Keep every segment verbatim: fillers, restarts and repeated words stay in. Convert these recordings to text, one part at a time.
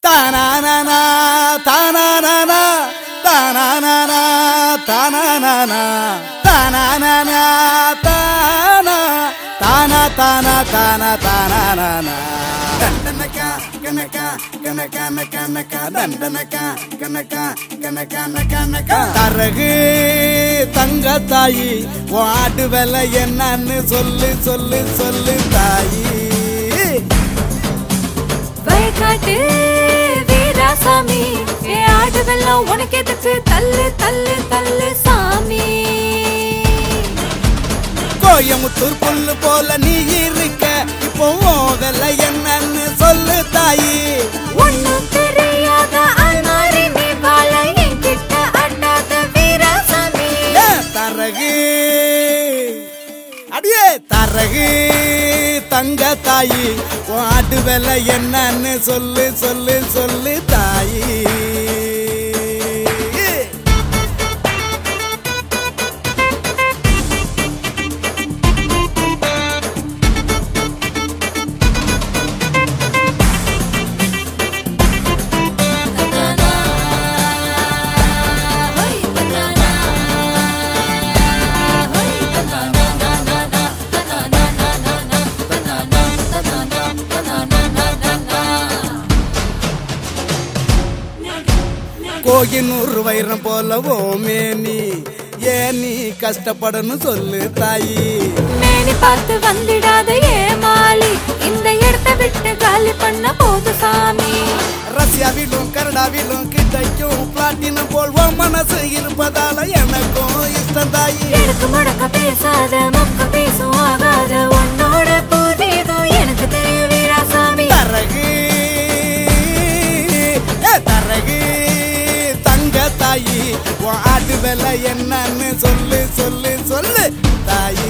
தானானா தானானா தானானா தானானா தானானா தானா தானா தானா தானா தானானா தண்டனக்கா கனக்கா கனக்கா கனக்கா தண்டனக்கா கனக்கா கனக்கா கனக்கா தரகு தங்க தாயி வாடு வெலை என்னன்னு சொல்லு சொல்லு சொல்லு தாயி வயக்காட்டு வீராசாமி ஏ ஆடு வெல்லம் உனக்கு எதுக்கு தள்ளு தள்ளு தள்ளு சாமி கோயமுத்தூர் புல்லு போல நீ இருக்க இப்போ வெலை என்னன்னு சொல்லு தாயி ஒன்னும் தெரியாத அல்மாரி நீ வாழ என்கிட்ட அண்ணாத வீராசாமி தரகு அடியே தரகு தங்க தாயி ஆடு வெலை என்னன்னு சொல்லு சொல்லு சொல்லு தாயி கோகினூர் வைரம் போல ஓமேனி ஏன் நீ கஷ்டப்படணும் சொல்லு தாயி மேனி பார்த்து வந்திடாத ஏமாளி இந்த இடத்தை விட்டு காலி பண்ண போது சாமி ரஷ்யாவிலும் கனடாவிலும் கிடைக்கும் பிளாட்டினம் போல் உன் மனசு இருப்பதால எனக்கும் இஷ்டம் தாயி எனக்கு முடக்க பேசாத மொக்க பேசும் ஆகாத உன்னோட புதியதும் எனக்கு தெரியும் வீராசாமி தரகு தரகு தாயி ஆடு வெலை என்னன்னு சொல்லு சொல்லு சொல்லு தாயி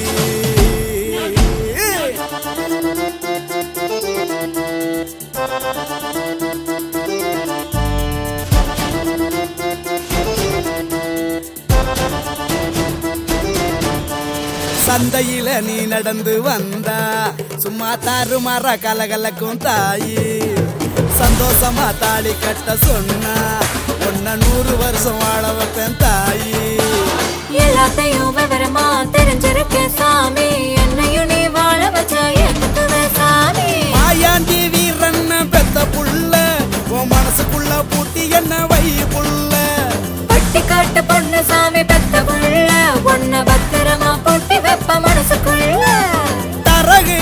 சந்தையில நீ நடந்து வந்தா சும்மா தாறு மாற கலகலக்கும் தாயி சந்தோஷமா தாலி கட்ட சொன்னா ஒன்ன நூறு வருஷம் வாழ வைப்பேன் தாயி எல்லாத்தையும் விவரமா தெரிஞ்சிருக்க சாமி என்னையும் நீ வாழ வச்ச எனக்கு சாமி மாயாண்டி வீரன் பெத்த புள்ள உன் மனசுக்குள்ள பூட்டி என்ன வை புள்ள பட்டி காட்டு பொண்ணு சாமி பெத்த புள்ள ஒன்ன பத்திரமா பொட்டி வெப்ப மனசுக்குள்ள தரகு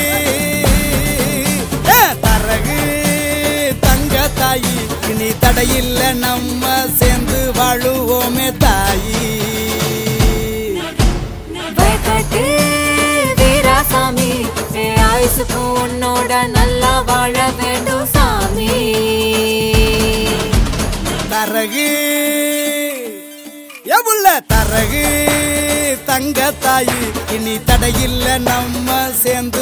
தரகு தங்க தாயி இனி தடையில்ல நம்ம சேர்ந்து வாழுவோமே தாயி வயக்காட்டு வீராசாமி ஏ ஆயுசுக்கும் உன்னோட நல்லா வாழ வேண்டும் சாமி தரகு எவ்வள தரகு தங்க தாயி இனி தடையில்ல நம்ம சேர்ந்து